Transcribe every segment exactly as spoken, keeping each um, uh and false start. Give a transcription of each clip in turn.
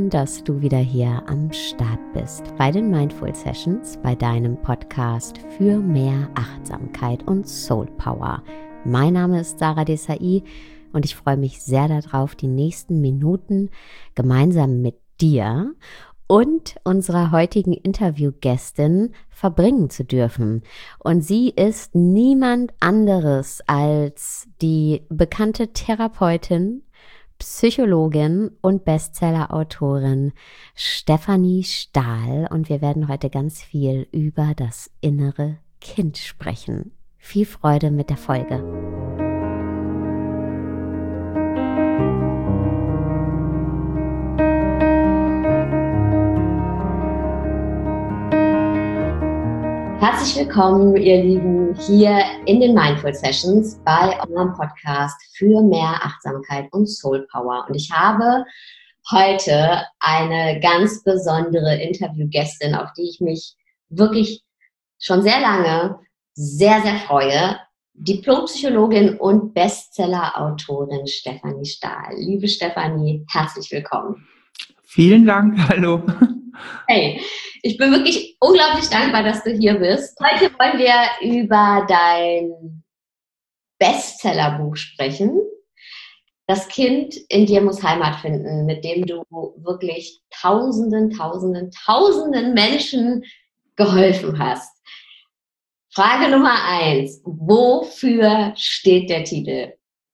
schön, dass du wieder hier am Start bist bei den Mindful Sessions, bei deinem Podcast für mehr Achtsamkeit und Soul Power. Mein Name ist Sarah Desai und ich freue mich sehr darauf, die nächsten Minuten gemeinsam mit dir und unserer heutigen Interviewgästin verbringen zu dürfen. Und sie ist niemand anderes als die bekannte Therapeutin, Psychologin und Bestseller-Autorin Stefanie Stahl. Und wir werden heute ganz viel über das innere Kind sprechen. Viel Freude mit der Folge. Herzlich willkommen, ihr Lieben, hier in den Mindful Sessions bei eurem Podcast für mehr Achtsamkeit und Soul Power. Und ich habe heute eine ganz besondere Interviewgästin, auf die ich mich wirklich schon sehr lange sehr, sehr freue. Diplompsychologin und Bestseller-Autorin Stefanie Stahl. Liebe Stefanie, herzlich willkommen. Vielen Dank, hallo. Hey, ich bin wirklich unglaublich dankbar, dass du hier bist. Heute wollen wir über dein Bestsellerbuch sprechen. Das Kind in dir muss Heimat finden, mit dem du wirklich Tausenden, Tausenden, Tausenden Menschen geholfen hast. Frage Nummer eins. Wofür steht der Titel?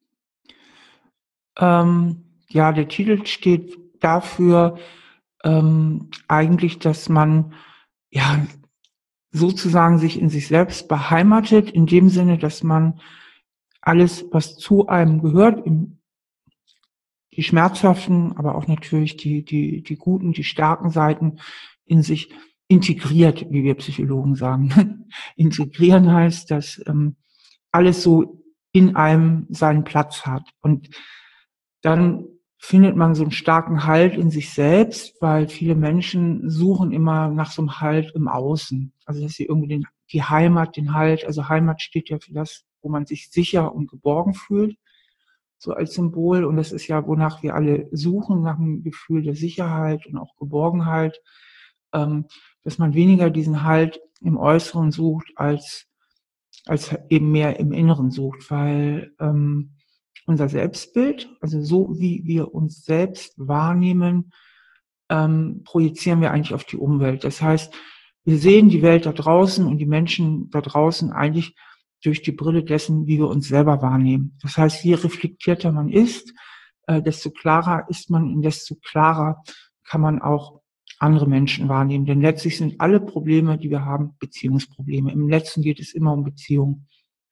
Ähm, ja, der Titel steht dafür, ähm, eigentlich, dass man ja sozusagen sich in sich selbst beheimatet, in dem Sinne, dass man alles, was zu einem gehört, im, die schmerzhaften, aber auch natürlich die, die, die guten, die starken Seiten in sich integriert, wie wir Psychologen sagen. Integrieren heißt, dass ähm, alles so in einem seinen Platz hat. Und dann findet man so einen starken Halt in sich selbst, weil viele Menschen suchen immer nach so einem Halt im Außen. Also dass sie irgendwie den, die Heimat, den Halt, also Heimat steht ja für das, wo man sich sicher und geborgen fühlt, so als Symbol. Und das ist ja, wonach wir alle suchen, nach einem Gefühl der Sicherheit und auch Geborgenheit, ähm, dass man weniger diesen Halt im Äußeren sucht, als als eben mehr im Inneren sucht, weil ähm, unser Selbstbild, also so wie wir uns selbst wahrnehmen, ähm, projizieren wir eigentlich auf die Umwelt. Das heißt, wir sehen die Welt da draußen und die Menschen da draußen eigentlich durch die Brille dessen, wie wir uns selber wahrnehmen. Das heißt, je reflektierter man ist, äh, desto klarer ist man und desto klarer kann man auch andere Menschen wahrnehmen. Denn letztlich sind alle Probleme, die wir haben, Beziehungsprobleme. Im Letzten geht es immer um Beziehungen.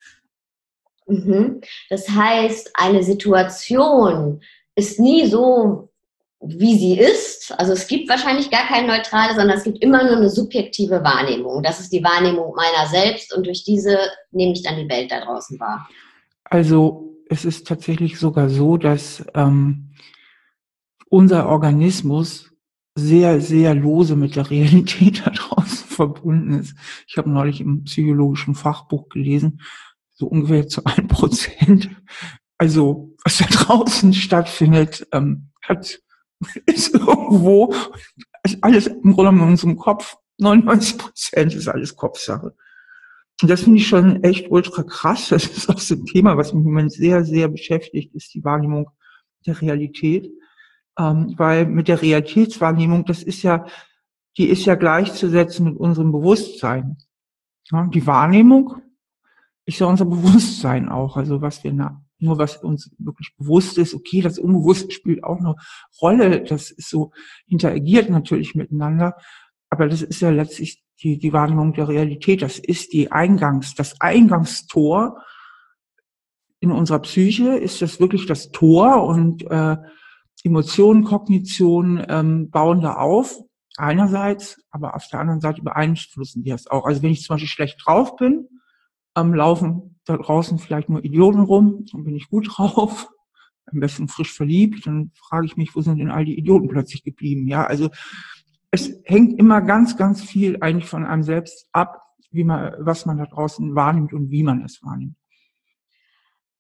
Mhm. Das heißt, eine Situation ist nie so, wie sie ist. Also es gibt wahrscheinlich gar keine neutrale, sondern es gibt immer nur eine subjektive Wahrnehmung. Das ist die Wahrnehmung meiner selbst und durch diese nehme ich dann die Welt da draußen wahr. Also es ist tatsächlich sogar so, dass ähm, unser Organismus sehr, sehr lose mit der Realität da draußen verbunden ist. Ich habe neulich im psychologischen Fachbuch gelesen, so ungefähr zu ein Prozent. Also was da draußen stattfindet, ähm, hat ist irgendwo ist alles im Grunde genommen in unserem Kopf. neunundneunzig Prozent ist alles Kopfsache. Und das finde ich schon echt ultra krass. Das ist auch so ein Thema, was mich im Moment sehr, sehr beschäftigt, ist die Wahrnehmung der Realität. Ähm, weil mit der Realitätswahrnehmung, das ist ja, die ist ja gleichzusetzen mit unserem Bewusstsein. Ja, die Wahrnehmung ist ja unser Bewusstsein auch. Also was wir na, nur was uns wirklich bewusst ist, okay, das Unbewusste spielt auch eine Rolle. Das ist so, interagiert natürlich miteinander. Aber das ist ja letztlich die, die Wahrnehmung der Realität. Das ist die Eingangs, das Eingangstor in unserer Psyche ist das wirklich das Tor und äh, Emotionen, Kognition ähm, bauen da auf, einerseits, aber auf der anderen Seite beeinflussen die das auch. Also wenn ich zum Beispiel schlecht drauf bin, ähm, laufen da draußen vielleicht nur Idioten rum, dann bin ich gut drauf, am besten frisch verliebt, dann frage ich mich, wo sind denn all die Idioten plötzlich geblieben? Ja, also es hängt immer ganz, ganz viel eigentlich von einem selbst ab, wie man, was man da draußen wahrnimmt und wie man es wahrnimmt.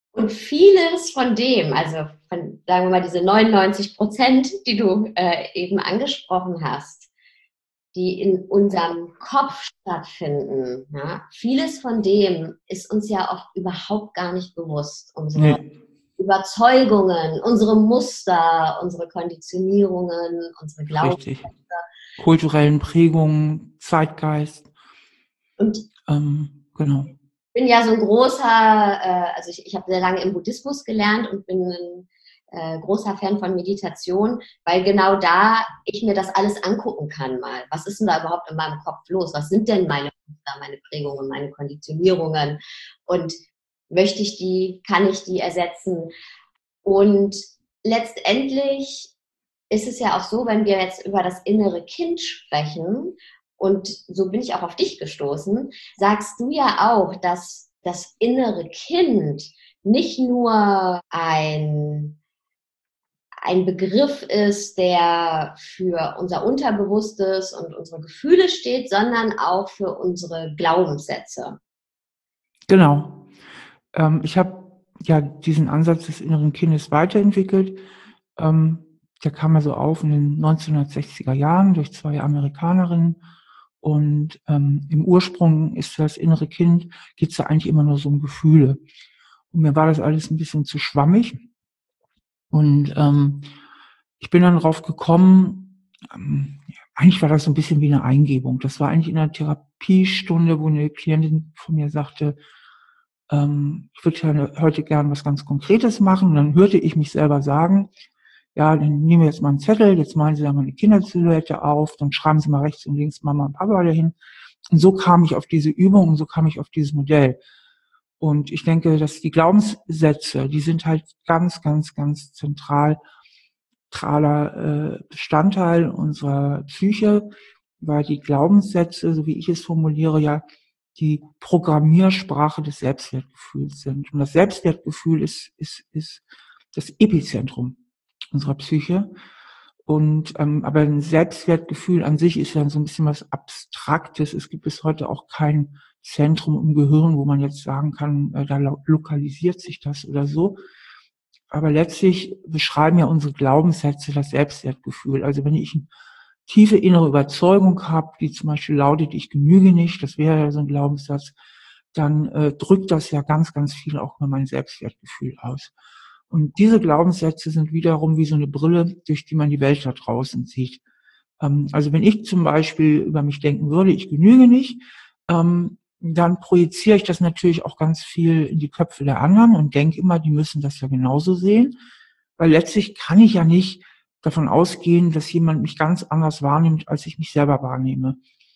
Und vieles von dem, also von, sagen wir mal, diese neunundneunzig Prozent, die du äh, eben angesprochen hast, die in unserem Kopf stattfinden, ja, vieles von dem ist uns ja oft überhaupt gar nicht bewusst. Unsere Nee, Überzeugungen, unsere Muster, unsere Konditionierungen, unsere Glaubenssätze. richtig. Kulturellen Prägungen, Zeitgeist, Und ähm, genau. bin ja so ein großer, äh, also ich, ich habe sehr lange im Buddhismus gelernt und bin ein äh, großer Fan von Meditation, weil genau da ich mir das alles angucken kann mal. Was ist denn da überhaupt in meinem Kopf los? Was sind denn meine Muster, meine Prägungen, meine Konditionierungen? Und möchte ich die, kann ich die ersetzen? Und letztendlich ist es ja auch so, wenn wir jetzt über das innere Kind sprechen, und so bin ich auch auf dich gestoßen, sagst du ja auch, dass das innere Kind nicht nur ein, ein Begriff ist, der für unser Unterbewusstes und unsere Gefühle steht, sondern auch für unsere Glaubenssätze. Genau. Ähm, ich habe ja diesen Ansatz des inneren Kindes weiterentwickelt. Ähm, der kam ja so auf in den neunzehnhundertsechziger Jahren durch zwei Amerikanerinnen. Und ähm, im Ursprung ist für das innere Kind, geht es da eigentlich immer nur so um Gefühle. Und mir war das alles ein bisschen zu schwammig. Und ähm, ich bin dann drauf gekommen, ähm, eigentlich war das so ein bisschen wie eine Eingebung. Das war eigentlich in einer Therapiestunde, wo eine Klientin von mir sagte, ähm, ich würde gerne heute gern was ganz Konkretes machen. Und dann hörte ich mich selber sagen, ja, dann nehmen wir jetzt mal einen Zettel, jetzt malen Sie da mal eine Kindersilhouette auf, dann schreiben Sie mal rechts und links Mama und Papa dahin. Und so kam ich auf diese Übung und so kam ich auf dieses Modell. Und ich denke, dass die Glaubenssätze, die sind halt ganz, ganz, ganz zentral, zentraler äh, Bestandteil unserer Psyche, weil die Glaubenssätze, so wie ich es formuliere, ja die Programmiersprache des Selbstwertgefühls sind. Und das Selbstwertgefühl ist, ist, ist das Epizentrum unserer Psyche. Und ähm, aber ein Selbstwertgefühl an sich ist ja so ein bisschen was Abstraktes. Es gibt bis heute auch kein Zentrum im Gehirn, wo man jetzt sagen kann, äh, da lo- lokalisiert sich das oder so. Aber letztlich beschreiben ja unsere Glaubenssätze das Selbstwertgefühl. Also wenn ich eine tiefe innere Überzeugung habe, die zum Beispiel lautet, ich genüge nicht, das wäre ja so ein Glaubenssatz, dann äh, drückt das ja ganz, ganz viel auch über mein Selbstwertgefühl aus. Und diese Glaubenssätze sind wiederum wie so eine Brille, durch die man die Welt da draußen sieht. Ähm, also wenn ich zum Beispiel über mich denken würde, ich genüge nicht, ähm, dann projiziere ich das natürlich auch ganz viel in die Köpfe der anderen und denke immer, die müssen das ja genauso sehen. Weil letztlich kann ich ja nicht davon ausgehen, dass jemand mich ganz anders wahrnimmt, als ich mich selber wahrnehme.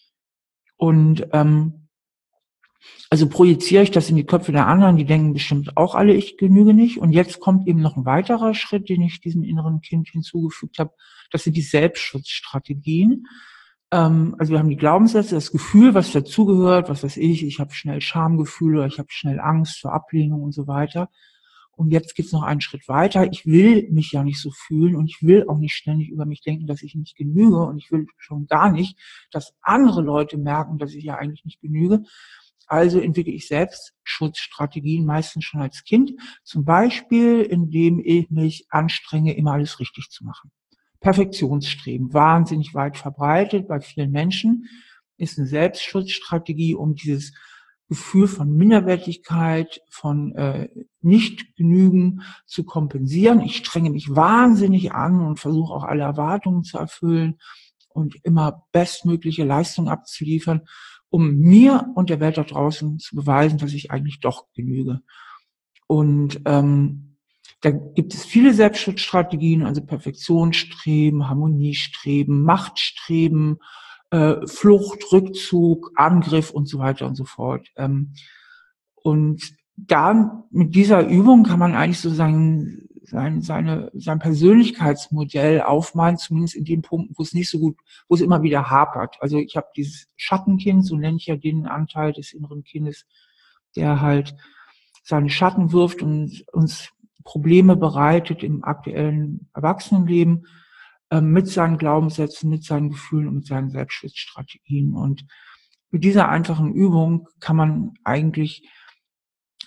Und ähm, also projiziere ich das in die Köpfe der anderen, die denken bestimmt auch alle, ich genüge nicht. Und jetzt kommt eben noch ein weiterer Schritt, den ich diesem inneren Kind hinzugefügt habe. Das sind die Selbstschutzstrategien. Ähm, also wir haben die Glaubenssätze, das Gefühl, was dazugehört, was weiß ich, ich habe schnell Schamgefühle, ich habe schnell Angst vor Ablehnung und so weiter. Und jetzt geht's noch einen Schritt weiter. Ich will mich ja nicht so fühlen und ich will auch nicht ständig über mich denken, dass ich nicht genüge. Und ich will schon gar nicht, dass andere Leute merken, dass ich ja eigentlich nicht genüge. Also entwickle ich Selbstschutzstrategien, meistens schon als Kind. Zum Beispiel, indem ich mich anstrenge, immer alles richtig zu machen. Perfektionsstreben, wahnsinnig weit verbreitet bei vielen Menschen, ist eine Selbstschutzstrategie, um dieses Gefühl von Minderwertigkeit, von äh, Nicht-Genügen zu kompensieren. Ich strenge mich wahnsinnig an und versuche auch alle Erwartungen zu erfüllen und immer bestmögliche Leistung abzuliefern, um mir und der Welt da draußen zu beweisen, dass ich eigentlich doch genüge. Und ähm, da gibt es viele Selbstschutzstrategien, also Perfektionsstreben, Harmoniestreben, Machtstreben, äh, Flucht, Rückzug, Angriff und so weiter und so fort. Ähm, und da mit dieser Übung kann man eigentlich so sein, sein, seine, sein Persönlichkeitsmodell aufmalen, zumindest in den Punkten, wo es nicht so gut, wo es immer wieder hapert. Also ich habe dieses Schattenkind, so nenne ich ja den Anteil des inneren Kindes, der halt seine Schatten wirft und uns Probleme bereitet im aktuellen Erwachsenenleben, äh, mit seinen Glaubenssätzen, mit seinen Gefühlen und mit seinen Selbstschutzstrategien. Und mit dieser einfachen Übung kann man eigentlich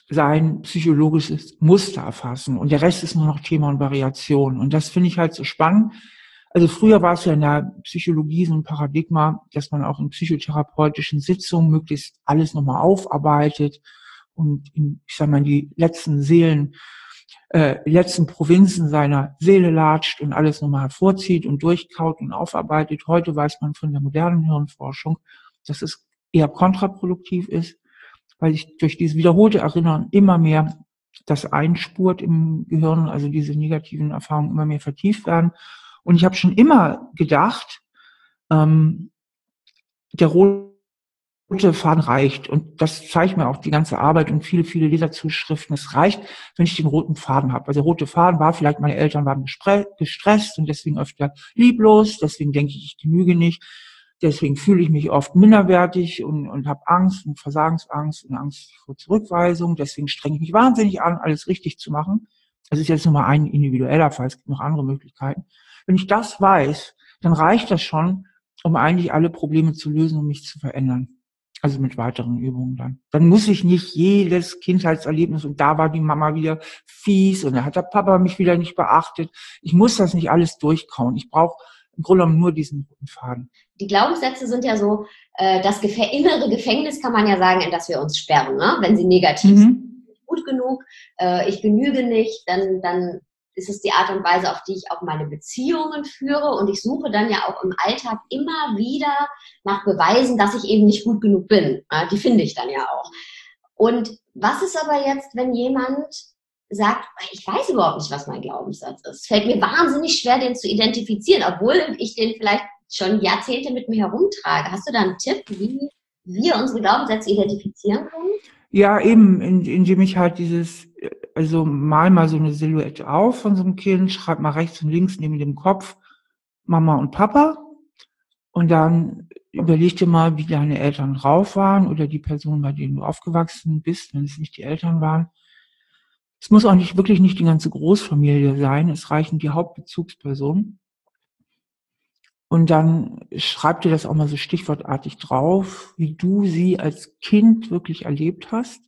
sein psychologisches Muster erfassen und der Rest ist nur noch Thema und Variation. Und das finde ich halt so spannend. Also früher war es ja in der Psychologie so ein Paradigma, dass man auch in psychotherapeutischen Sitzungen möglichst alles nochmal aufarbeitet und in, ich sag mal, die letzten Seelen, äh, letzten Provinzen seiner Seele latscht und alles nochmal hervorzieht und durchkaut und aufarbeitet. Heute weiß man von der modernen Hirnforschung, dass es eher kontraproduktiv ist, weil sich durch dieses wiederholte Erinnern immer mehr das einspurt im Gehirn, also diese negativen Erfahrungen immer mehr vertieft werden. Und ich habe schon immer gedacht, ähm, der rote Faden reicht. Und das zeigt mir auch die ganze Arbeit und viele, viele Leserzuschriften. Es reicht, wenn ich den roten Faden habe. Also der rote Faden war vielleicht, meine Eltern waren gestresst und deswegen öfter lieblos. Deswegen denke ich, ich genüge nicht. Deswegen fühle ich mich oft minderwertig und, und habe Angst und Versagensangst und Angst vor Zurückweisung. Deswegen strenge ich mich wahnsinnig an, alles richtig zu machen. Das ist jetzt nur mal ein individueller Fall. Es gibt noch andere Möglichkeiten. Wenn ich das weiß, dann reicht das schon, um eigentlich alle Probleme zu lösen und mich zu verändern. Also mit weiteren Übungen dann. Dann muss ich nicht jedes Kindheitserlebnis und da war die Mama wieder fies und da hat der Papa mich wieder nicht beachtet. Ich muss das nicht alles durchkauen. Ich brauche im Grunde genommen nur diesen roten Faden. Die Glaubenssätze sind ja so, äh, das Gef- innere Gefängnis kann man ja sagen, in das wir uns sperren, ne? Wenn sie negativ Mhm. sind. Gut genug, äh, ich genüge nicht, dann, dann ist es die Art und Weise, auf die ich auch meine Beziehungen führe und ich suche dann ja auch im Alltag immer wieder nach Beweisen, dass ich eben nicht gut genug bin. Ja, die finde ich dann ja auch. Und was ist aber jetzt, wenn jemand sagt, ich weiß überhaupt nicht, was mein Glaubenssatz ist. Es fällt mir wahnsinnig schwer, den zu identifizieren, obwohl ich den vielleicht schon Jahrzehnte mit mir herumtrage. Hast du da einen Tipp, wie wir unsere Glaubenssätze identifizieren können? Ja, eben, in, indem ich halt dieses, also mal mal so eine Silhouette auf von so einem Kind, schreib mal rechts und links neben dem Kopf Mama und Papa und dann überleg dir mal, wie deine Eltern drauf waren oder die Person, bei denen du aufgewachsen bist, wenn es nicht die Eltern waren. Es muss auch nicht wirklich nicht die ganze Großfamilie sein, es reichen die Hauptbezugspersonen. Und dann schreib dir das auch mal so stichwortartig drauf, wie du sie als Kind wirklich erlebt hast.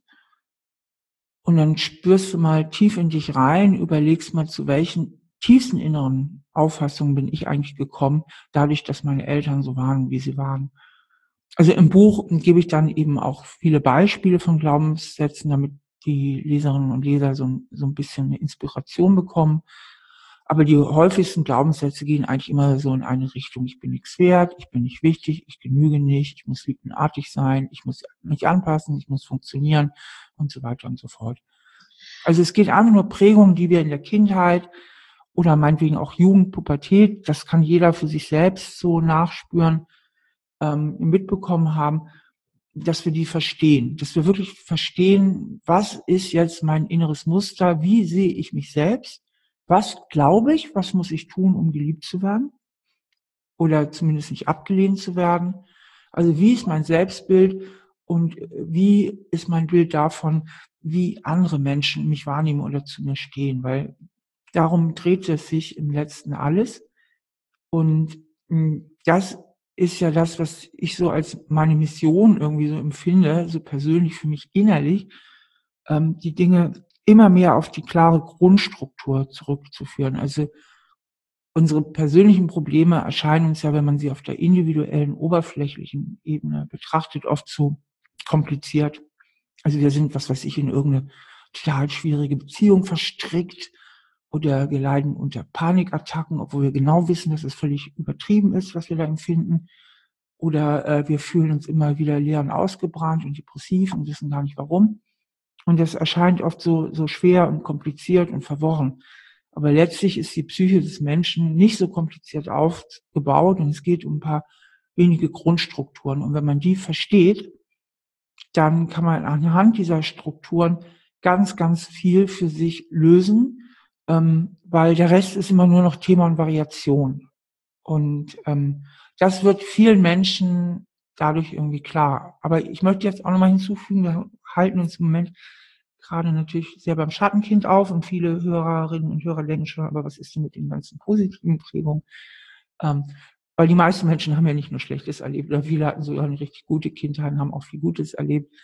Und dann spürst du mal tief in dich rein, überlegst mal, zu welchen tiefsten inneren Auffassungen bin ich eigentlich gekommen, dadurch, dass meine Eltern so waren, wie sie waren. Also im Buch gebe ich dann eben auch viele Beispiele von Glaubenssätzen, damit die Leserinnen und Leser so, so ein bisschen eine Inspiration bekommen. Aber die häufigsten Glaubenssätze gehen eigentlich immer so in eine Richtung. Ich bin nichts wert, ich bin nicht wichtig, ich genüge nicht, ich muss lieb und artig sein, ich muss mich anpassen, ich muss funktionieren und so weiter und so fort. Also es geht einfach nur Prägungen, die wir in der Kindheit oder meinetwegen auch Jugend, Pubertät, das kann jeder für sich selbst so nachspüren, ähm, mitbekommen haben, dass wir die verstehen, dass wir wirklich verstehen, was ist jetzt mein inneres Muster, wie sehe ich mich selbst, was glaube ich, was muss ich tun, um geliebt zu werden oder zumindest nicht abgelehnt zu werden. Also wie ist mein Selbstbild und wie ist mein Bild davon, wie andere Menschen mich wahrnehmen oder zu mir stehen, weil darum dreht es sich im Letzten alles. Und mh, das ist ja das, was ich so als meine Mission irgendwie so empfinde, so persönlich für mich innerlich, ähm, die Dinge immer mehr auf die klare Grundstruktur zurückzuführen. Also unsere persönlichen Probleme erscheinen uns ja, wenn man sie auf der individuellen, oberflächlichen Ebene betrachtet, oft zu kompliziert. Also wir sind, was weiß ich, in irgendeine total schwierige Beziehung verstrickt oder wir leiden unter Panikattacken, obwohl wir genau wissen, dass es völlig übertrieben ist, was wir da empfinden. Oder äh, wir fühlen uns immer wieder leer und ausgebrannt und depressiv und wissen gar nicht warum. Und das erscheint oft so, so schwer und kompliziert und verworren. Aber letztlich ist die Psyche des Menschen nicht so kompliziert aufgebaut und es geht um ein paar wenige Grundstrukturen. Und wenn man die versteht, dann kann man anhand dieser Strukturen ganz, ganz viel für sich lösen, ähm, weil der Rest ist immer nur noch Thema und Variation. Und ähm, das wird vielen Menschen dadurch irgendwie klar. Aber ich möchte jetzt auch nochmal hinzufügen, wir halten uns im Moment gerade natürlich sehr beim Schattenkind auf und viele Hörerinnen und Hörer denken schon, aber was ist denn mit den ganzen positiven Prägungen? Ähm, weil die meisten Menschen haben ja nicht nur Schlechtes erlebt, oder viele hatten sogar eine richtig gute Kindheit und haben auch viel Gutes erlebt.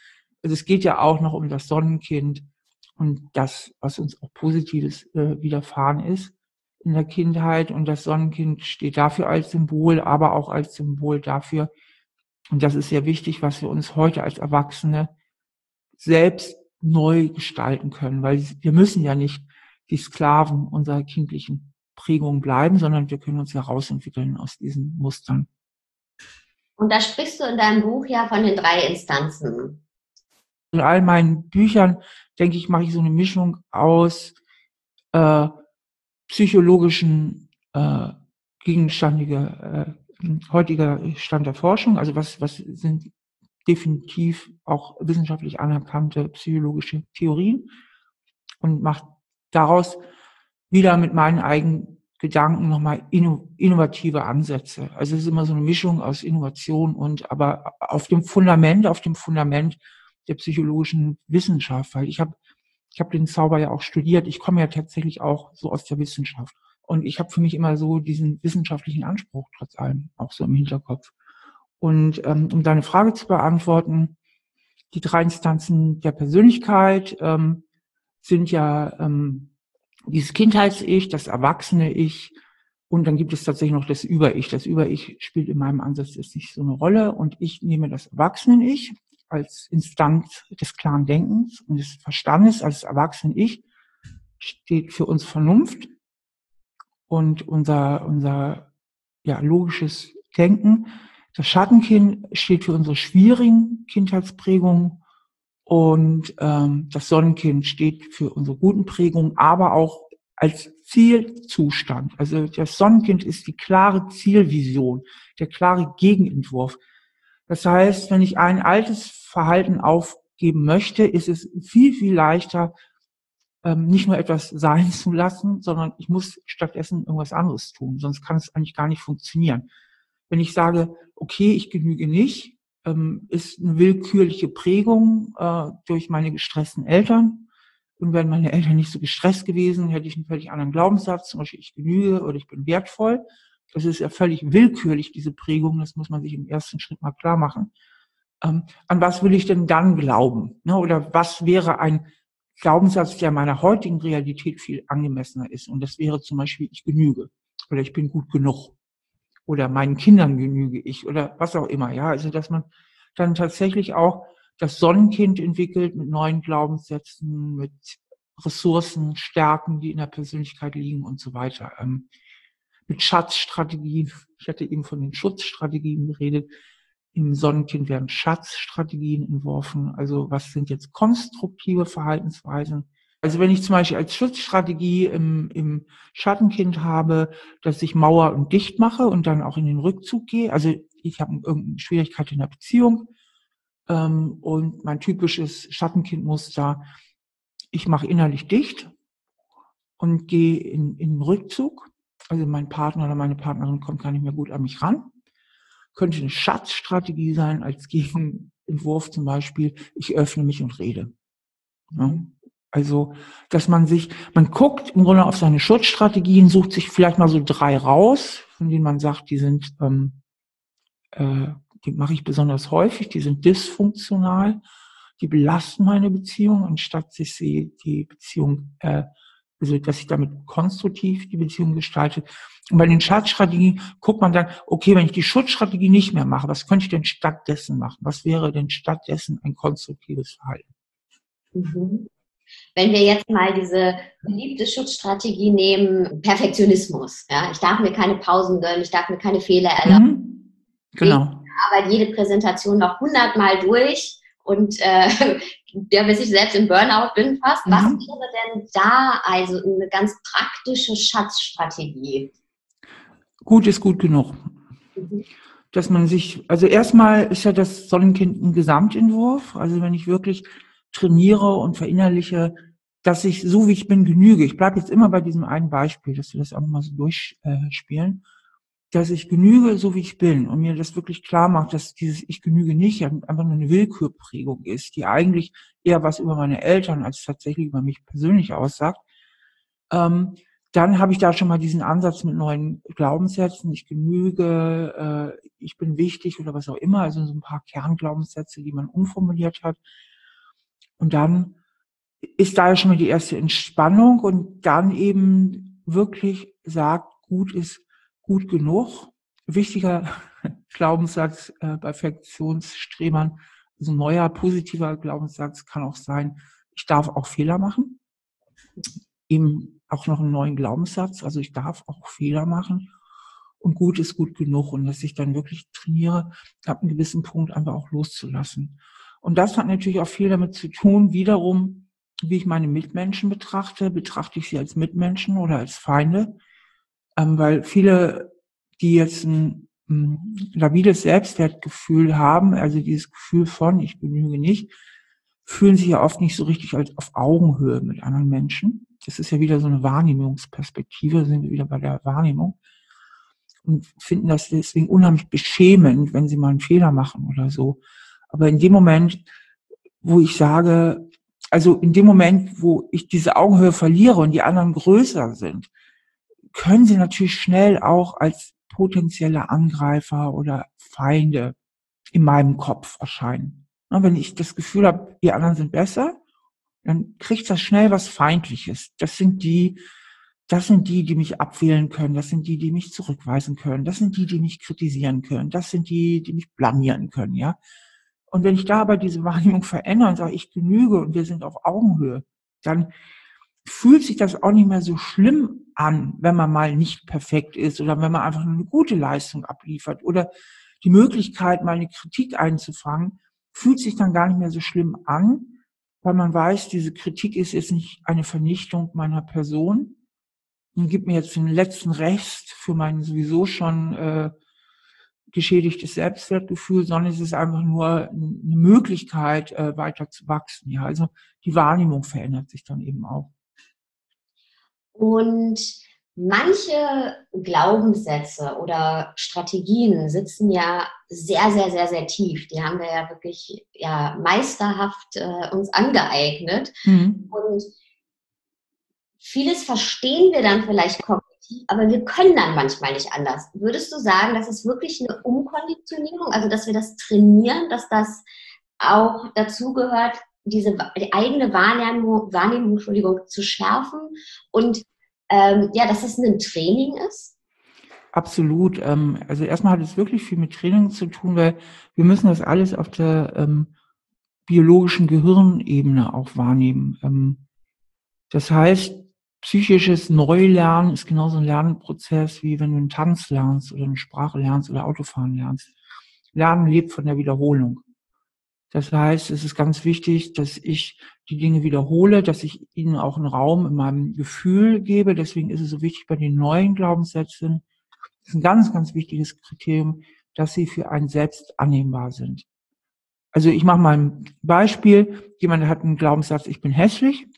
Also es geht ja auch noch um das Sonnenkind und das, was uns auch Positives äh, widerfahren ist in der Kindheit. Und das Sonnenkind steht dafür als Symbol, aber auch als Symbol dafür, und das ist sehr wichtig, was wir uns heute als Erwachsene selbst neu gestalten können, weil wir müssen ja nicht die Sklaven unserer kindlichen Prägung bleiben, sondern wir können uns ja rausentwickeln aus diesen Mustern. Und da sprichst du in deinem Buch ja von den drei Instanzen. In all meinen Büchern, denke ich, mache ich so eine Mischung aus äh, psychologischen äh, gegenständige, äh, heutiger Stand der Forschung, also was, was sind definitiv auch wissenschaftlich anerkannte psychologische Theorien, und mache daraus wieder mit meinen eigenen Gedanken nochmal inno, innovative Ansätze. Also es ist immer so eine Mischung aus Innovation und aber auf dem Fundament, auf dem Fundament der psychologischen Wissenschaft, weil ich habe ich habe den Zauber ja auch studiert. Ich komme ja tatsächlich auch so aus der Wissenschaft. Und ich habe für mich immer so diesen wissenschaftlichen Anspruch trotz allem auch so im Hinterkopf. Und ähm, um deine Frage zu beantworten, die drei Instanzen der Persönlichkeit ähm, sind ja ähm, dieses Kindheits-Ich, das Erwachsene-Ich, und dann gibt es tatsächlich noch das Über-Ich. Das Über-Ich spielt in meinem Ansatz jetzt nicht so eine Rolle, und ich nehme das Erwachsenen-Ich als Instanz des klaren Denkens und des Verstandes. Als Erwachsenen-Ich steht für uns Vernunft und unser unser ja logisches Denken. Das Schattenkind steht für unsere schwierigen Kindheitsprägungen, und ähm, das Sonnenkind steht für unsere guten Prägungen, aber auch als Zielzustand. Also das Sonnenkind ist die klare Zielvision, der klare Gegenentwurf. Das heißt, wenn ich ein altes Verhalten aufgeben möchte, ist es viel, viel leichter, ähm, nicht nur etwas sein zu lassen, sondern ich muss stattdessen irgendwas anderes tun. Sonst kann es eigentlich gar nicht funktionieren. Wenn ich sage, okay, ich genüge nicht, ähm, ist eine willkürliche Prägung äh, durch meine gestressten Eltern. Und wären meine Eltern nicht so gestresst gewesen, hätte ich einen völlig anderen Glaubenssatz, zum Beispiel ich genüge oder ich bin wertvoll. Das ist ja völlig willkürlich, diese Prägung, das muss man sich im ersten Schritt mal klar machen. Ähm, an was will ich denn dann glauben? Ne? Oder was wäre ein Glaubenssatz, der meiner heutigen Realität viel angemessener ist? Und das wäre zum Beispiel, ich genüge oder ich bin gut genug oder meinen Kindern genüge ich oder was auch immer. Ja, also dass man dann tatsächlich auch das Sonnenkind entwickelt mit neuen Glaubenssätzen, mit Ressourcen, Stärken, die in der Persönlichkeit liegen und so weiter. Ähm, mit Schatzstrategien. Ich hatte eben von den Schutzstrategien geredet. Im Sonnenkind werden Schatzstrategien entworfen. Also was sind jetzt konstruktive Verhaltensweisen? Also wenn ich zum Beispiel als Schutzstrategie im, im Schattenkind habe, dass ich Mauer und dicht mache und dann auch in den Rückzug gehe. Also ich habe irgendeine Schwierigkeit in der Beziehung ähm, und mein typisches Schattenkindmuster, ich mache innerlich dicht und gehe in, in den Rückzug. Also mein Partner oder meine Partnerin kommt gar nicht mehr gut an mich ran. Könnte eine Schatzstrategie sein, als Gegenentwurf zum Beispiel, ich öffne mich und rede. Ja? Also, dass man sich, man guckt im Grunde auf seine Schutzstrategien, sucht sich vielleicht mal so drei raus, von denen man sagt, die sind, ähm, äh, die mache ich besonders häufig, die sind dysfunktional, die belasten meine Beziehung, anstatt sich sie die Beziehung äh, also dass ich damit konstruktiv die Beziehung gestalte. Und bei den Schatzstrategien guckt man dann, okay, wenn ich die Schutzstrategie nicht mehr mache, was könnte ich denn stattdessen machen? Was wäre denn stattdessen ein konstruktives Verhalten? Mhm. Wenn wir jetzt mal diese beliebte Schutzstrategie nehmen, Perfektionismus. Ja? Ich darf mir keine Pausen gönnen, ich darf mir keine Fehler erlauben. Mhm. Genau. Ich arbeite jede Präsentation noch hundertmal durch und äh, ja, bis ich selbst im Burnout bin fast. Mhm. Was wäre denn da also eine ganz praktische Schatzstrategie? Gut ist gut genug. Mhm. Dass man sich, also erstmal ist ja das Sonnenkind ein Gesamtentwurf. Also wenn ich wirklich trainiere und verinnerliche, dass ich so wie ich bin genüge. Ich bleibe jetzt immer bei diesem einen Beispiel, dass wir das auch mal so durchspielen. Dass ich genüge, so wie ich bin, und mir das wirklich klar macht, dass dieses Ich genüge nicht einfach nur eine Willkürprägung ist, die eigentlich eher was über meine Eltern als tatsächlich über mich persönlich aussagt. Ähm, dann habe ich da schon mal diesen Ansatz mit neuen Glaubenssätzen, ich genüge, äh, ich bin wichtig oder was auch immer, also so ein paar Kernglaubenssätze, die man umformuliert hat. Und dann ist da ja schon mal die erste Entspannung und dann eben wirklich sagt, gut ist gut genug. Wichtiger Glaubenssatz äh, bei Perfektionsstrebern, so ein neuer positiver Glaubenssatz kann auch sein, ich darf auch Fehler machen. Eben auch noch einen neuen Glaubenssatz, also ich darf auch Fehler machen und gut ist gut genug und dass ich dann wirklich trainiere, ab einem gewissen Punkt einfach auch loszulassen. Und das hat natürlich auch viel damit zu tun, wiederum, wie ich meine Mitmenschen betrachte. Betrachte ich sie als Mitmenschen oder als Feinde? Ähm, weil viele, die jetzt ein, ein labiles Selbstwertgefühl haben, also dieses Gefühl von, ich genüge nicht, fühlen sich ja oft nicht so richtig als auf Augenhöhe mit anderen Menschen. Das ist ja wieder so eine Wahrnehmungsperspektive, sind wir wieder bei der Wahrnehmung und finden das deswegen unheimlich beschämend, wenn sie mal einen Fehler machen oder so. Aber in dem Moment, wo ich sage, also in dem Moment, wo ich diese Augenhöhe verliere und die anderen größer sind, können sie natürlich schnell auch als potenzielle Angreifer oder Feinde in meinem Kopf erscheinen. Und wenn ich das Gefühl habe, die anderen sind besser, dann kriegt das schnell was Feindliches. Das sind die, das sind die, die mich abwählen können. Das sind die, die mich zurückweisen können. Das sind die, die mich kritisieren können. Das sind die, die mich blamieren können, ja. Und wenn ich da aber diese Wahrnehmung verändere und sage, ich genüge und wir sind auf Augenhöhe, dann fühlt sich das auch nicht mehr so schlimm an, wenn man mal nicht perfekt ist oder wenn man einfach eine gute Leistung abliefert oder die Möglichkeit, mal eine Kritik einzufangen, fühlt sich dann gar nicht mehr so schlimm an, weil man weiß, diese Kritik ist jetzt nicht eine Vernichtung meiner Person und gibt mir jetzt den letzten Rest für mein sowieso schon äh, geschädigtes Selbstwertgefühl, sondern es ist einfach nur eine Möglichkeit, äh, weiter zu wachsen. Ja, also die Wahrnehmung verändert sich dann eben auch. Und manche Glaubenssätze oder Strategien sitzen ja sehr, sehr, sehr, sehr tief. Die haben wir ja wirklich ja, meisterhaft äh, uns angeeignet. Mhm. Und vieles verstehen wir dann vielleicht kognitiv, aber wir können dann manchmal nicht anders. Würdest du sagen, das ist wirklich eine Umkonditionierung, also dass wir das trainieren, dass das auch dazu gehört, diese die eigene Wahrnehmung, Wahrnehmung Entschuldigung, zu schärfen und ähm, ja, dass es ein Training ist? Absolut. Ähm, also erstmal hat es wirklich viel mit Training zu tun, weil wir müssen das alles auf der ähm, biologischen Gehirnebene auch wahrnehmen. Ähm, das heißt, psychisches Neulernen ist genauso ein Lernprozess, wie wenn du einen Tanz lernst oder eine Sprache lernst oder Autofahren lernst. Lernen lebt von der Wiederholung. Das heißt, es ist ganz wichtig, dass ich die Dinge wiederhole, dass ich ihnen auch einen Raum in meinem Gefühl gebe. Deswegen ist es so wichtig bei den neuen Glaubenssätzen, das ist ein ganz, ganz wichtiges Kriterium, dass sie für einen selbst annehmbar sind. Also ich mache mal ein Beispiel. Jemand hat einen Glaubenssatz, ich bin hässlich.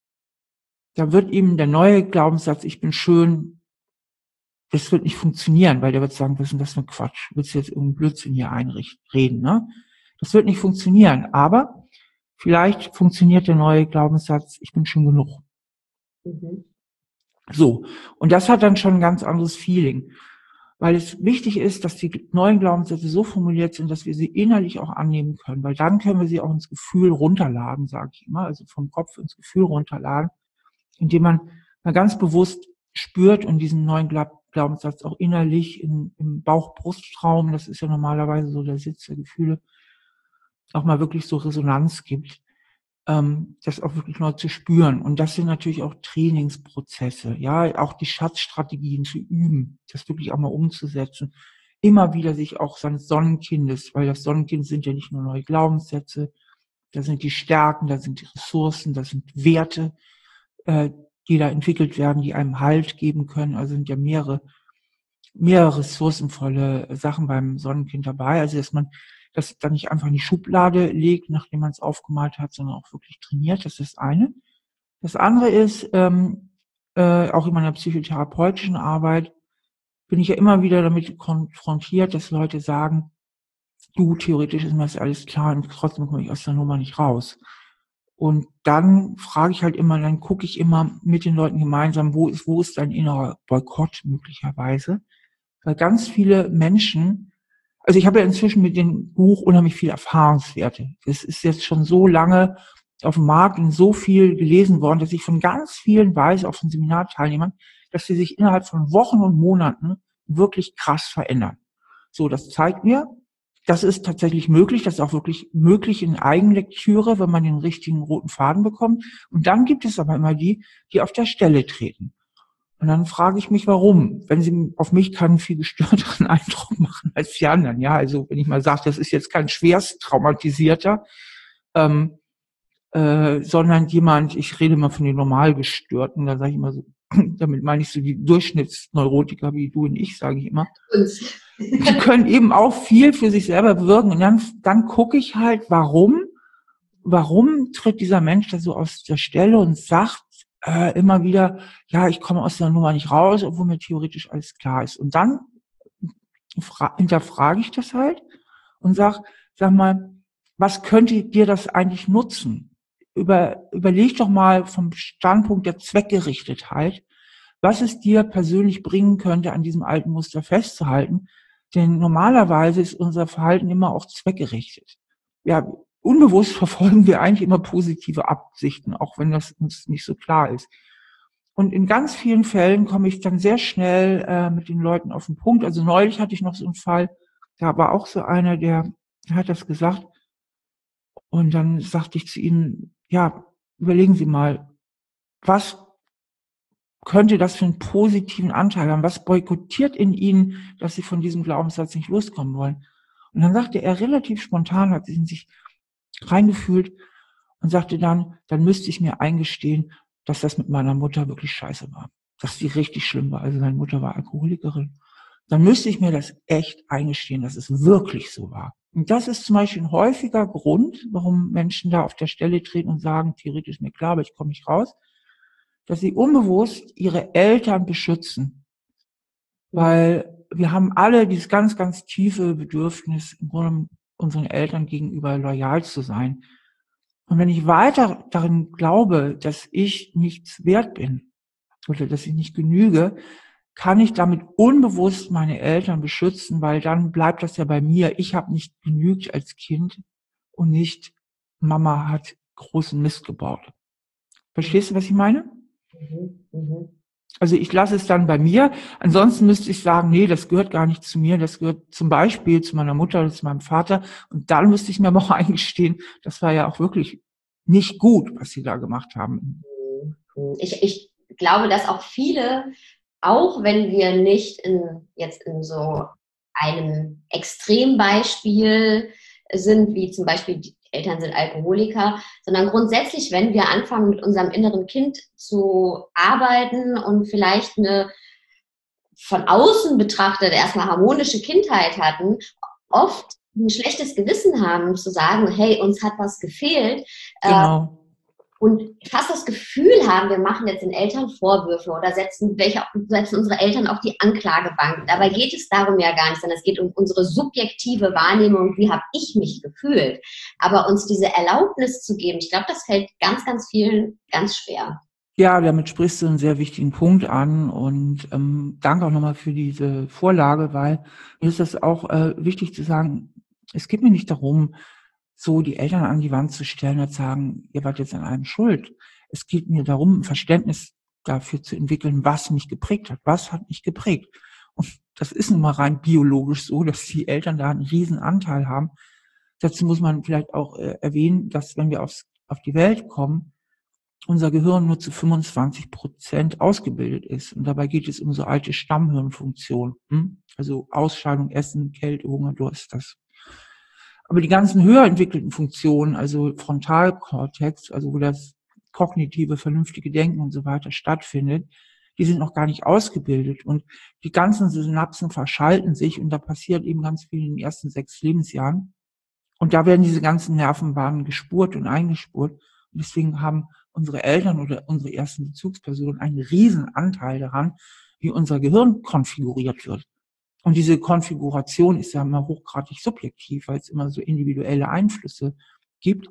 Da wird ihm der neue Glaubenssatz, ich bin schön, das wird nicht funktionieren, weil der wird sagen, was ist denn das für ein Quatsch? Willst du jetzt irgendeinen Blödsinn hier einreden, ne? Das wird nicht funktionieren, aber vielleicht funktioniert der neue Glaubenssatz, ich bin schön genug. Mhm. So, und das hat dann schon ein ganz anderes Feeling, weil es wichtig ist, dass die neuen Glaubenssätze so formuliert sind, dass wir sie innerlich auch annehmen können, weil dann können wir sie auch ins Gefühl runterladen, sage ich immer, also vom Kopf ins Gefühl runterladen, indem man mal ganz bewusst spürt und diesen neuen Glaubenssatz auch innerlich in, im Bauch-Brustraum, das ist ja normalerweise so der Sitz der Gefühle, auch mal wirklich so Resonanz gibt, ähm, das auch wirklich neu zu spüren. Und das sind natürlich auch Trainingsprozesse, ja, auch die Schatzstrategien zu üben, das wirklich auch mal umzusetzen, immer wieder sich auch seines Sonnenkindes, weil das Sonnenkind sind ja nicht nur neue Glaubenssätze, da sind die Stärken, da sind die Ressourcen, da sind Werte, äh, die da entwickelt werden, die einem Halt geben können. Also sind ja mehrere, mehrere ressourcenvolle Sachen beim Sonnenkind dabei. Also dass man das dann nicht einfach in die Schublade legt, nachdem man es aufgemalt hat, sondern auch wirklich trainiert. Das ist das eine. Das andere ist, ähm, äh, auch in meiner psychotherapeutischen Arbeit bin ich ja immer wieder damit konfrontiert, dass Leute sagen, du, theoretisch ist mir das alles klar und trotzdem komme ich aus der Nummer nicht raus. Und dann frage ich halt immer, dann gucke ich immer mit den Leuten gemeinsam, wo ist, wo ist dein innerer Boykott möglicherweise? Weil ganz viele Menschen, also ich habe ja inzwischen mit dem Buch unheimlich viele Erfahrungswerte. Das ist jetzt schon so lange auf dem Markt und so viel gelesen worden, dass ich von ganz vielen weiß, auch von Seminarteilnehmern, dass sie sich innerhalb von Wochen und Monaten wirklich krass verändern. So, das zeigt mir, das ist tatsächlich möglich, das ist auch wirklich möglich in Eigenlektüre, wenn man den richtigen roten Faden bekommt. Und dann gibt es aber immer die, die auf der Stelle treten. Und dann frage ich mich, warum? Wenn sie auf mich keinen viel gestörteren Eindruck machen als die anderen. Ja, also wenn ich mal sage, das ist jetzt kein schwerst traumatisierter, ähm, äh, sondern jemand, ich rede mal von den Normalgestörten, da sage ich immer so, damit meine ich so die Durchschnittsneurotiker wie du und ich, sage ich immer. Die können eben auch viel für sich selber bewirken. Und dann, dann gucke ich halt, warum, warum tritt dieser Mensch da so aus der Stelle und sagt äh, immer wieder, ja, ich komme aus der Nummer nicht raus, obwohl mir theoretisch alles klar ist. Und dann fra- hinterfrage ich das halt und sag, sag mal, was könnte dir das eigentlich nutzen? Über, überleg doch mal vom Standpunkt der Zweckgerichtetheit, was es dir persönlich bringen könnte, an diesem alten Muster festzuhalten. Denn normalerweise ist unser Verhalten immer auch zweckgerichtet. Ja, unbewusst verfolgen wir eigentlich immer positive Absichten, auch wenn das uns nicht so klar ist. Und in ganz vielen Fällen komme ich dann sehr schnell äh, mit den Leuten auf den Punkt. Also neulich hatte ich noch so einen Fall, da war auch so einer, der hat das gesagt. Und dann sagte ich zu ihnen, ja, überlegen Sie mal, was könnte das für einen positiven Anteil haben? Was boykottiert in Ihnen, dass Sie von diesem Glaubenssatz nicht loskommen wollen? Und dann sagte er relativ spontan, hat sich in sich reingefühlt und sagte dann, dann müsste ich mir eingestehen, dass das mit meiner Mutter wirklich scheiße war. Dass die richtig schlimm war. Also meine Mutter war Alkoholikerin. Dann müsste ich mir das echt eingestehen, dass es wirklich so war. Und das ist zum Beispiel ein häufiger Grund, warum Menschen da auf der Stelle treten und sagen, theoretisch ist mir klar, aber ich komme nicht raus, dass sie unbewusst ihre Eltern beschützen. Weil wir haben alle dieses ganz, ganz tiefe Bedürfnis, im Grunde unseren Eltern gegenüber loyal zu sein. Und wenn ich weiter darin glaube, dass ich nichts wert bin oder dass ich nicht genüge, kann ich damit unbewusst meine Eltern beschützen, weil dann bleibt das ja bei mir. Ich habe nicht genügt als Kind und nicht Mama hat großen Mist gebaut. Verstehst du, was ich meine? Mhm. Mhm. Also ich lasse es dann bei mir. Ansonsten müsste ich sagen, nee, das gehört gar nicht zu mir. Das gehört zum Beispiel zu meiner Mutter oder zu meinem Vater. Und dann müsste ich mir aber auch eingestehen, das war ja auch wirklich nicht gut, was sie da gemacht haben. Ich, ich glaube, dass auch viele, auch wenn wir nicht in, jetzt in so einem Extrembeispiel sind, wie zum Beispiel die Eltern sind Alkoholiker, sondern grundsätzlich, wenn wir anfangen, mit unserem inneren Kind zu arbeiten und vielleicht eine von außen betrachtet erstmal harmonische Kindheit hatten, oft ein schlechtes Gewissen haben, zu sagen, hey, uns hat was gefehlt. Genau. Und fast das Gefühl haben, wir machen jetzt den Eltern Vorwürfe oder setzen, welche, setzen unsere Eltern auf die Anklagebank. Dabei geht es darum ja gar nicht, sondern es geht um unsere subjektive Wahrnehmung, wie habe ich mich gefühlt. Aber uns diese Erlaubnis zu geben, ich glaube, das fällt ganz, ganz vielen ganz schwer. Ja, damit sprichst du einen sehr wichtigen Punkt an und ähm, danke auch nochmal für diese Vorlage, weil mir ist das auch äh, wichtig zu sagen, es geht mir nicht darum, so die Eltern an die Wand zu stellen und zu sagen, ihr wart jetzt an allem schuld. Es geht mir darum, ein Verständnis dafür zu entwickeln, was mich geprägt hat. Was hat mich geprägt? Und das ist nun mal rein biologisch so, dass die Eltern da einen riesen Anteil haben. Dazu muss man vielleicht auch äh, erwähnen, dass wenn wir aufs, auf die Welt kommen, unser Gehirn nur zu fünfundzwanzig Prozent ausgebildet ist. Und dabei geht es um so alte Stammhirnfunktionen. Hm? Also Ausscheidung, Essen, Kälte, Hunger, Durst, das. Aber die ganzen höher entwickelten Funktionen, also Frontalkortex, also wo das kognitive, vernünftige Denken und so weiter stattfindet, die sind noch gar nicht ausgebildet. Und die ganzen Synapsen verschalten sich und da passiert eben ganz viel in den ersten sechs Lebensjahren. Und da werden diese ganzen Nervenbahnen gespurt und eingespurt. Und deswegen haben unsere Eltern oder unsere ersten Bezugspersonen einen riesen Anteil daran, wie unser Gehirn konfiguriert wird. Und diese Konfiguration ist ja immer hochgradig subjektiv, weil es immer so individuelle Einflüsse gibt.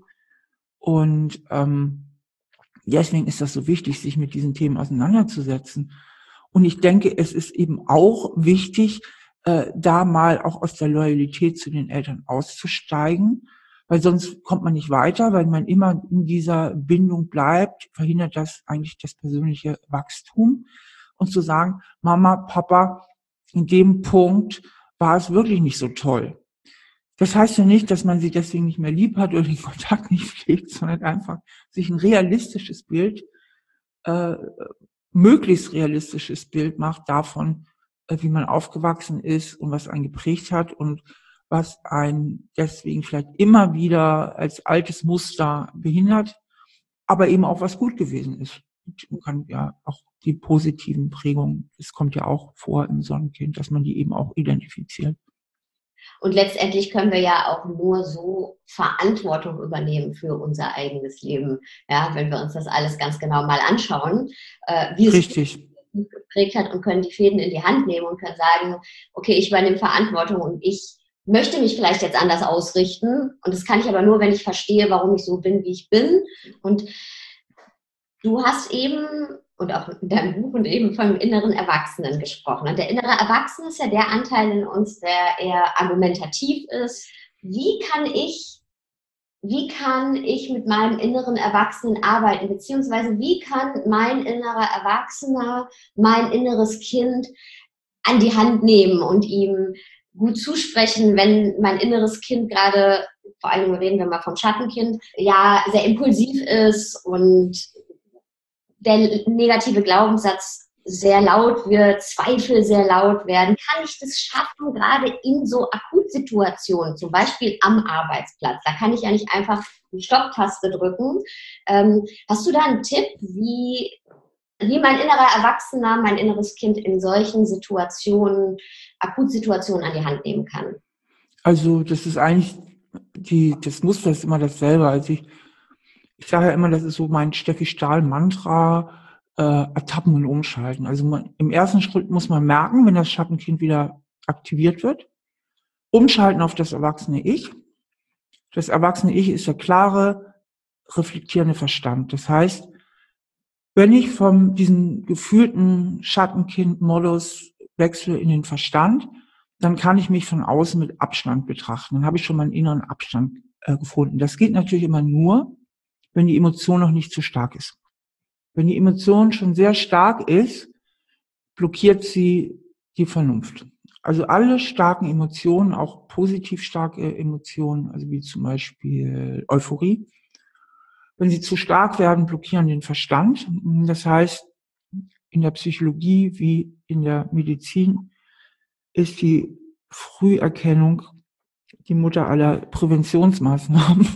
Und ähm, deswegen ist das so wichtig, sich mit diesen Themen auseinanderzusetzen. Und ich denke, es ist eben auch wichtig, äh, da mal auch aus der Loyalität zu den Eltern auszusteigen, weil sonst kommt man nicht weiter, weil man immer in dieser Bindung bleibt, verhindert das eigentlich das persönliche Wachstum. Und zu sagen, Mama, Papa, in dem Punkt war es wirklich nicht so toll. Das heißt ja nicht, dass man sie deswegen nicht mehr lieb hat oder den Kontakt nicht pflegt, sondern einfach sich ein realistisches Bild, äh, möglichst realistisches Bild macht davon, äh, wie man aufgewachsen ist und was einen geprägt hat und was einen deswegen vielleicht immer wieder als altes Muster behindert, aber eben auch was gut gewesen ist. Man kann ja auch die positiven Prägungen, es kommt ja auch vor im Sonnenkind, dass man die eben auch identifiziert. Und letztendlich können wir ja auch nur so Verantwortung übernehmen für unser eigenes Leben. Ja, wenn wir uns das alles ganz genau mal anschauen, äh, wie Richtig. es geprägt hat und können die Fäden in die Hand nehmen und können sagen, okay, ich übernehme Verantwortung und ich möchte mich vielleicht jetzt anders ausrichten. Und das kann ich aber nur, wenn ich verstehe, warum ich so bin, wie ich bin. Und du hast eben, und auch in deinem Buch, und eben vom inneren Erwachsenen gesprochen. Und der innere Erwachsene ist ja der Anteil in uns, der eher argumentativ ist. Wie kann ich, wie kann ich mit meinem inneren Erwachsenen arbeiten? Beziehungsweise wie kann mein innerer Erwachsener, mein inneres Kind an die Hand nehmen und ihm gut zusprechen, wenn mein inneres Kind gerade, vor allem reden wir mal vom Schattenkind, ja, sehr impulsiv ist und der negative Glaubenssatz sehr laut wird, Zweifel sehr laut werden. Kann ich das schaffen, gerade in so Akutsituationen, zum Beispiel am Arbeitsplatz? Da kann ich ja nicht einfach die Stopptaste drücken. Ähm, hast du da einen Tipp, wie, wie mein innerer Erwachsener, mein inneres Kind in solchen Situationen, Akutsituationen an die Hand nehmen kann? Also das ist eigentlich, die, das Muster ist immer dasselbe. Also ich, ich sage ja immer, das ist so mein Steffi Stahl-Mantra, äh, ertappen und umschalten. Also man, im ersten Schritt muss man merken, wenn das Schattenkind wieder aktiviert wird, umschalten auf das erwachsene Ich. Das erwachsene Ich ist der klare, reflektierende Verstand. Das heißt, wenn ich von diesem gefühlten Schattenkind-Modus wechsle in den Verstand, dann kann ich mich von außen mit Abstand betrachten. Dann habe ich schon meinen inneren Abstand äh, gefunden. Das geht natürlich immer nur, wenn die Emotion noch nicht zu stark ist. Wenn die Emotion schon sehr stark ist, blockiert sie die Vernunft. Also alle starken Emotionen, auch positiv starke Emotionen, also wie zum Beispiel Euphorie, wenn sie zu stark werden, blockieren den Verstand. Das heißt, in der Psychologie wie in der Medizin ist die Früherkennung die Mutter aller Präventionsmaßnahmen.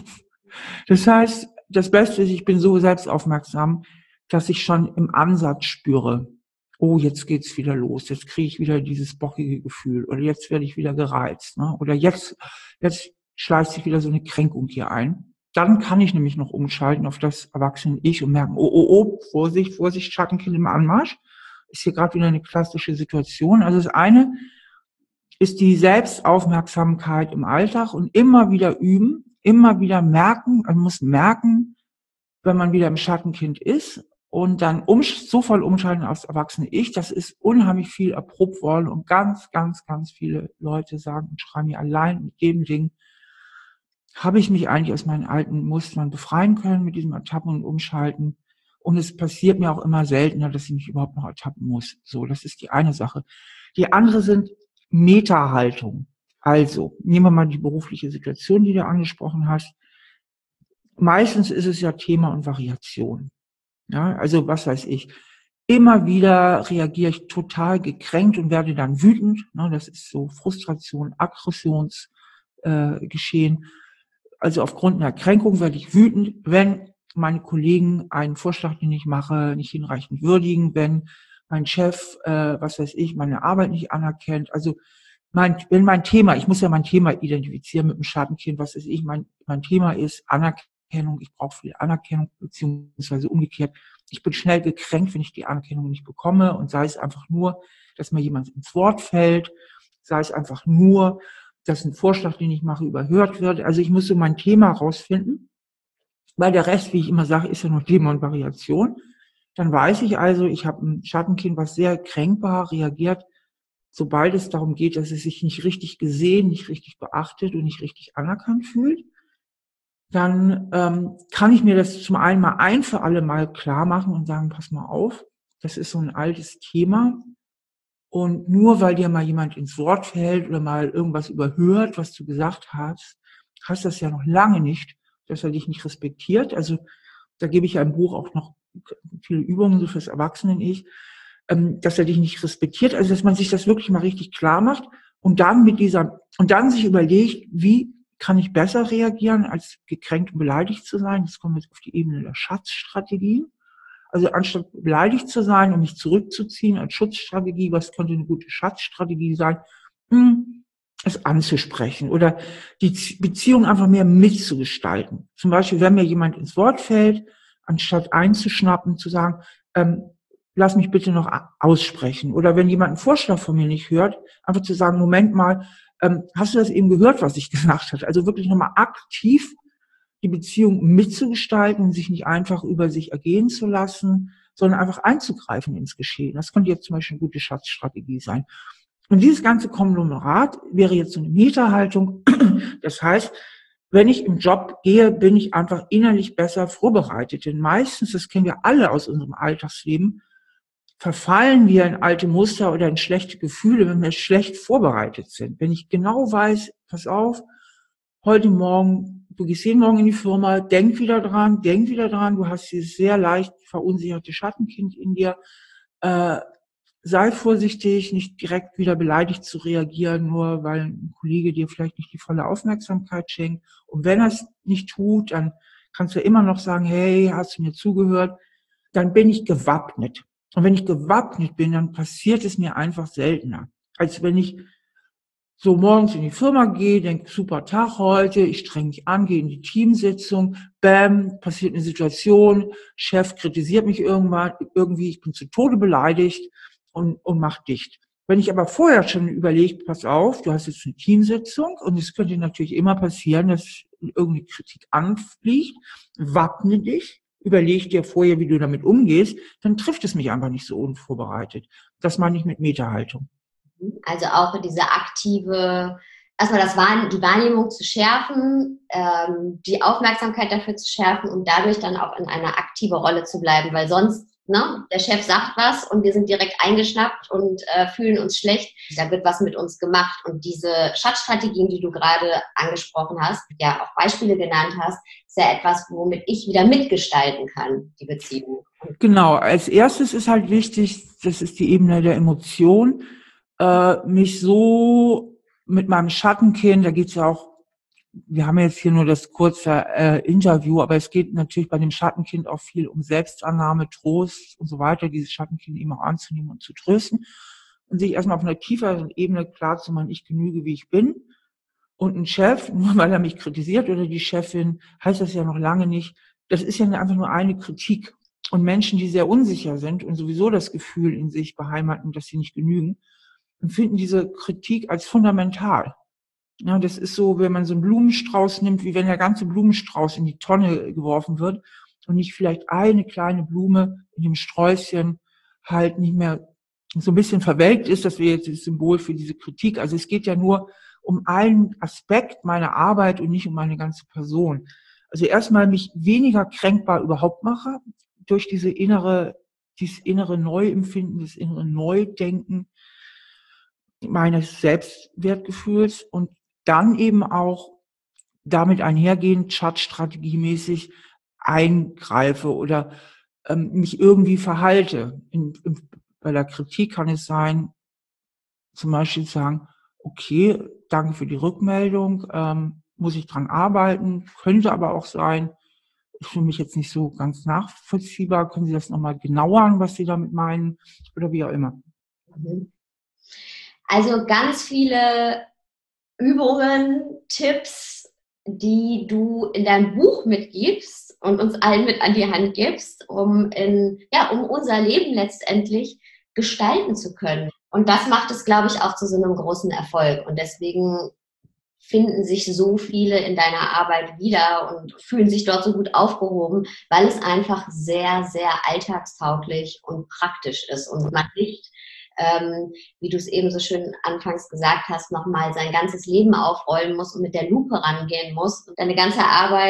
Das heißt, das Beste ist, ich bin so selbstaufmerksam, dass ich schon im Ansatz spüre, oh, jetzt geht's wieder los, jetzt kriege ich wieder dieses bockige Gefühl oder jetzt werde ich wieder gereizt, ne? Oder jetzt, jetzt schleicht sich wieder so eine Kränkung hier ein. Dann kann ich nämlich noch umschalten auf das erwachsene Ich und merken, oh, oh, oh, Vorsicht, Vorsicht, Schattenkind im Anmarsch. Ist hier gerade wieder eine klassische Situation. Also das eine ist die Selbstaufmerksamkeit im Alltag und immer wieder üben, immer wieder merken, man muss merken, wenn man wieder im Schattenkind ist und dann um, so voll umschalten aufs erwachsene Ich. Das ist unheimlich viel erprobt worden und ganz, ganz, ganz viele Leute sagen und schreiben mir, allein mit dem Ding habe ich mich eigentlich aus meinen alten Mustern befreien können mit diesem Ertappen und Umschalten. Und es passiert mir auch immer seltener, dass ich mich überhaupt noch ertappen muss. So, das ist die eine Sache. Die andere sind Meta-Haltung. Also, nehmen wir mal die berufliche Situation, die du angesprochen hast. Meistens ist es ja Thema und Variation. Ja, also, was weiß ich. Immer wieder reagiere ich total gekränkt und werde dann wütend. Das ist so Frustration, Aggressionsgeschehen. Also aufgrund einer Kränkung werde ich wütend, wenn meine Kollegen einen Vorschlag, den ich mache, nicht hinreichend würdigen, wenn mein Chef, äh, was weiß ich, meine Arbeit nicht anerkennt. Also mein, wenn mein Thema, ich muss ja mein Thema identifizieren mit dem Schattenkind, was weiß ich, mein, mein Thema ist Anerkennung, ich brauche viel Anerkennung, beziehungsweise umgekehrt, ich bin schnell gekränkt, wenn ich die Anerkennung nicht bekomme und sei es einfach nur, dass mir jemand ins Wort fällt, sei es einfach nur, dass ein Vorschlag, den ich mache, überhört wird. Also ich muss so mein Thema rausfinden, weil der Rest, wie ich immer sage, ist ja nur Thema und Variation. Dann weiß ich also, ich habe ein Schattenkind, was sehr kränkbar reagiert, sobald es darum geht, dass es sich nicht richtig gesehen, nicht richtig beachtet und nicht richtig anerkannt fühlt. dann ähm, kann ich mir das zum einen mal ein für alle Mal klar machen und sagen, pass mal auf, das ist so ein altes Thema. Und nur weil dir mal jemand ins Wort fällt oder mal irgendwas überhört, was du gesagt hast, heißt das ja noch lange nicht, dass er dich nicht respektiert. Also da gebe ich ja im Buch auch noch viele Übungen so fürs Erwachsenen-Ich, ähm, dass er dich nicht respektiert. Also dass man sich das wirklich mal richtig klar macht und dann mit dieser und dann sich überlegt, wie kann ich besser reagieren, als gekränkt und beleidigt zu sein. Das kommt jetzt auf die Ebene der Schatzstrategien. Also anstatt beleidigt zu sein und mich zurückzuziehen als Schutzstrategie, was könnte eine gute Schatzstrategie sein, hm, es anzusprechen oder die Beziehung einfach mehr mitzugestalten. Zum Beispiel, wenn mir jemand ins Wort fällt, anstatt einzuschnappen, zu sagen, ähm, lass mich bitte noch aussprechen. Oder wenn jemand einen Vorschlag von mir nicht hört, einfach zu sagen, Moment mal, ähm, hast du das eben gehört, was ich gesagt habe? Also wirklich nochmal aktiv die Beziehung mitzugestalten und sich nicht einfach über sich ergehen zu lassen, sondern einfach einzugreifen ins Geschehen. Das könnte jetzt zum Beispiel eine gute Schatzstrategie sein. Und dieses ganze Konglomerat wäre jetzt so eine Meta-Haltung. Das heißt, wenn ich im Job gehe, bin ich einfach innerlich besser vorbereitet. Denn meistens, das kennen wir alle aus unserem Alltagsleben, verfallen wir in alte Muster oder in schlechte Gefühle, wenn wir schlecht vorbereitet sind. Wenn ich genau weiß, pass auf, heute Morgen, du gehst jeden Morgen in die Firma, denk wieder dran, denk wieder dran, du hast dieses sehr leicht verunsicherte Schattenkind in dir, äh, sei vorsichtig, nicht direkt wieder beleidigt zu reagieren, nur weil ein Kollege dir vielleicht nicht die volle Aufmerksamkeit schenkt. Und wenn er es nicht tut, dann kannst du immer noch sagen, hey, hast du mir zugehört? Dann bin ich gewappnet. Und wenn ich gewappnet bin, dann passiert es mir einfach seltener, als wenn ich so morgens in die Firma gehe, denke, super Tag heute, ich streng mich an, gehe in die Teamsitzung, bam, passiert eine Situation, Chef kritisiert mich irgendwann, irgendwie, ich bin zu Tode beleidigt und, und mach dicht. Wenn ich aber vorher schon überlege, pass auf, du hast jetzt eine Teamsitzung und es könnte natürlich immer passieren, dass irgendeine Kritik anfliegt, wappne dich, überleg dir vorher, wie du damit umgehst, dann trifft es mich einfach nicht so unvorbereitet. Das meine ich mit Meta-Haltung. Also auch diese aktive, erstmal das Wahrne- die Wahrnehmung zu schärfen, ähm, die Aufmerksamkeit dafür zu schärfen und dadurch dann auch in einer aktiven Rolle zu bleiben, weil sonst, ne, der Chef sagt was und wir sind direkt eingeschnappt und äh, fühlen uns schlecht. Da wird was mit uns gemacht. Und diese Schatzstrategien, die du gerade angesprochen hast, ja auch Beispiele genannt hast, ist ja etwas, womit ich wieder mitgestalten kann, die Beziehung. Genau, als erstes ist halt wichtig, das ist die Ebene der Emotion, äh, mich so mit meinem Schattenkind, da geht's ja auch, wir haben jetzt hier nur das kurze äh, Interview, aber es geht natürlich bei dem Schattenkind auch viel um Selbstannahme, Trost und so weiter, dieses Schattenkind eben auch anzunehmen und zu trösten und sich erstmal auf einer tieferen Ebene klar zu machen, ich genüge, wie ich bin. Und ein Chef, nur weil er mich kritisiert oder die Chefin, heißt das ja noch lange nicht, das ist ja einfach nur eine Kritik. Und Menschen, die sehr unsicher sind und sowieso das Gefühl in sich beheimaten, dass sie nicht genügen, empfinden diese Kritik als fundamental. Ja, das ist so, wenn man so einen Blumenstrauß nimmt, wie wenn der ganze Blumenstrauß in die Tonne geworfen wird und nicht vielleicht eine kleine Blume in dem Sträußchen halt nicht mehr so ein bisschen verwelkt ist. Das wäre jetzt das Symbol für diese Kritik. Also es geht ja nur um einen Aspekt meiner Arbeit und nicht um meine ganze Person. Also erstmal mich weniger kränkbar überhaupt mache durch diese innere, dieses innere Neuempfinden, das innere Neudenken meines Selbstwertgefühls und dann eben auch damit einhergehend chatstrategiemäßig eingreife oder ähm, mich irgendwie verhalte. In, in, bei der Kritik kann es sein, zum Beispiel sagen, okay, danke für die Rückmeldung, ähm, muss ich dran arbeiten, könnte aber auch sein, ist für mich jetzt nicht so ganz nachvollziehbar, können Sie das nochmal genauer, was Sie damit meinen oder wie auch immer. Also ganz viele Übungen, Tipps, die du in deinem Buch mitgibst und uns allen mit an die Hand gibst, um in, ja, um unser Leben letztendlich gestalten zu können. Und das macht es, glaube ich, auch zu so einem großen Erfolg. Und deswegen finden sich so viele in deiner Arbeit wieder und fühlen sich dort so gut aufgehoben, weil es einfach sehr, sehr alltagstauglich und praktisch ist und man nicht, ähm, wie du es eben so schön anfangs gesagt hast, nochmal sein ganzes Leben aufrollen muss und mit der Lupe rangehen muss und deine ganze Arbeit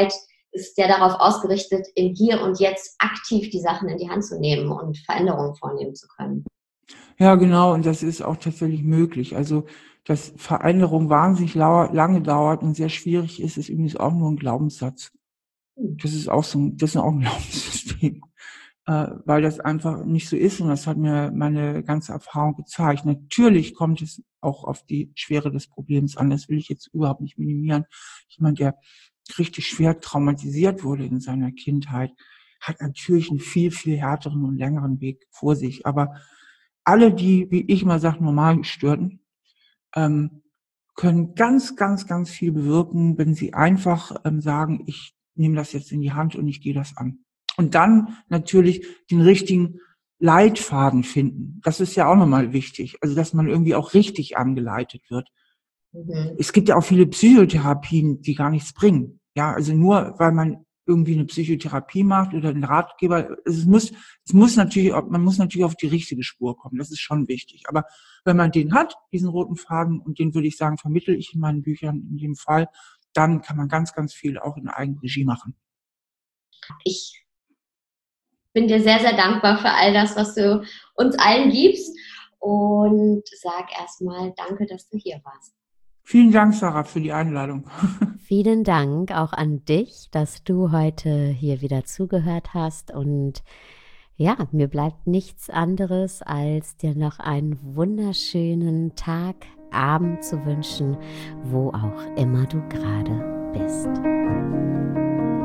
ist ja darauf ausgerichtet, im Hier und Jetzt aktiv die Sachen in die Hand zu nehmen und Veränderungen vornehmen zu können. Ja, genau, und das ist auch tatsächlich möglich. Also, dass Veränderung wahnsinnig lau lange dauert und sehr schwierig ist, ist übrigens auch nur ein Glaubenssatz. Hm. Das ist auch so 'n das ist auch 'n Glaubenssystem, äh, weil das einfach nicht so ist und das hat mir meine ganze Erfahrung gezeigt. Natürlich kommt es auch auf die Schwere des Problems an, das will ich jetzt überhaupt nicht minimieren. Jemand, der richtig schwer traumatisiert wurde in seiner Kindheit, hat natürlich 'n viel, viel härteren und längeren Weg vor sich. Aber alle, die, wie ich immer sage, normal Gestörten, ähm, können ganz, ganz, ganz viel bewirken, wenn sie einfach, ähm, sagen: „Ich nehme das jetzt in die Hand und ich gehe das an." Und dann natürlich den richtigen Leitfaden finden. Das ist ja auch noch mal wichtig, also, dass man irgendwie auch richtig angeleitet wird. Mhm. Es gibt ja auch viele Psychotherapien, die gar nichts bringen. Ja, also nur weil man irgendwie 'ne Psychotherapie macht oder 'n Ratgeber, es muss es muss natürlich auch man muss natürlich auf die richtige Spur kommen, das ist schon wichtig. Aber wenn man den hat, diesen roten Faden, und den würde ich sagen, vermittle ich in meinen Büchern in jedem Fall, dann kann man ganz, ganz viel auch in Eigenregie machen. Ich bin dir sehr, sehr dankbar für all das, was du uns allen gibst und sage erst mal danke, dass du hier warst. Vielen Dank, Sarah, für die Einladung. Vielen Dank auch an dich, dass du heute hier wieder zugehört hast und ja, mir bleibt nichts anderes, als dir noch einen wunderschönen Tag, Abend zu wünschen, wo auch immer du gerade bist.